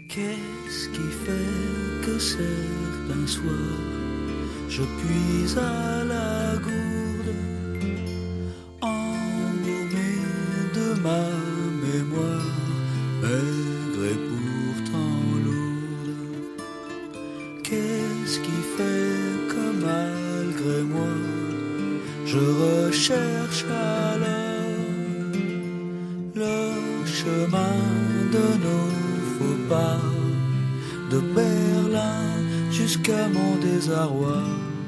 Qu'est-ce qui fait que certains soirs je puise à la gourde, embaumé de ma mémoire, maigre et pourtant lourde. Qu'est-ce qui fait que malgré moi je recherche alors le chemin de nos faux pas, de Berlin jusqu'à mon désarroi.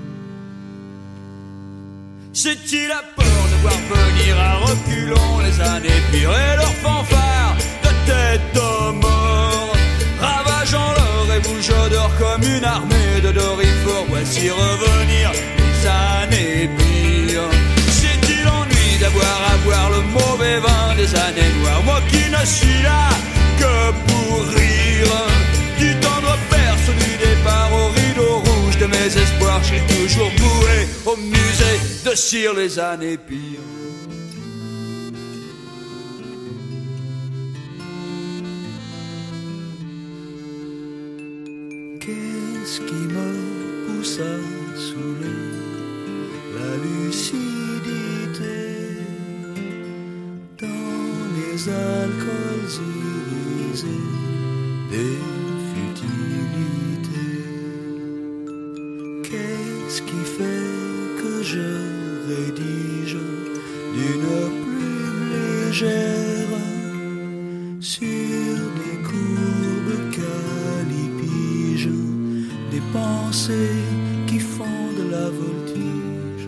C'est-il la peur de voir venir à reculons les années pires et leurs fanfares de tête de mort, ravageant l'or et bouche d'or comme une armée de dorifores? Voici revenir les années pires. C'est-il l'ennui d'avoir à boire le mauvais vin des années noires, moi qui ne suis là que pour rire du tendre berce du départ au rideau rouge de mes espoirs? J'ai toujours boué au musée de cire les années pires. Qu'est-ce qui me pousse à saouler la lucidité dans les alcools irisés des futilités? Qu'est-ce qui fait que je rédige d'une plume légère sur des courbes calipiges des pensées qui font de la voltige?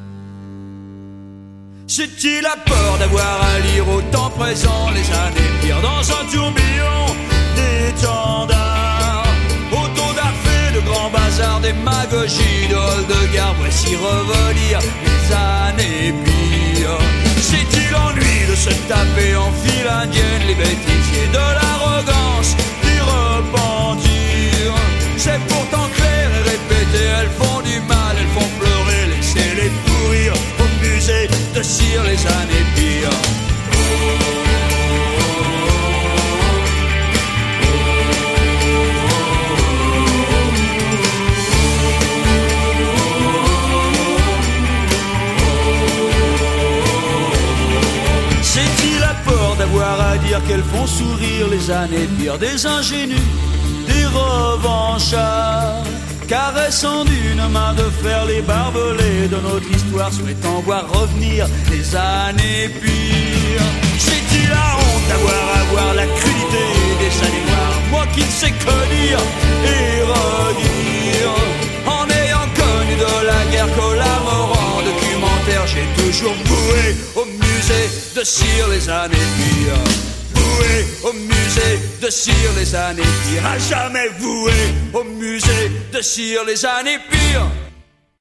C'est-il la peur d'avoir à lire au temps présent les années pires dans un tourbillon d'étendards, auto-da-fé de grands bazars, démagogie de hall de gare? Voici revenir les années pires. C'est-il l'ennui de se taper en file indienne les bêtisiers de l'arrogance, du repentir? C'est pourtant clair et répété, elles font du mal, elles font pleurer, laissez-les pourrir au musée de cire les années pires. C'est-il la peur d'avoir à dire qu'elles font sourire les années pires? Des ingénus, des revanchards, caressant d'une main de fer les barbelés de notre histoire, souhaitant voir revenir les années pires. C'est-il la honte d'avoir à voir la crudité des années noires, moi qui ne sais que dire et redire, en ayant connu de la guerre collaborant documentaire? J'ai toujours voué au musée de cire les années pires, voué au musée de cire les années pires, à jamais voué au musée de cire les années pires.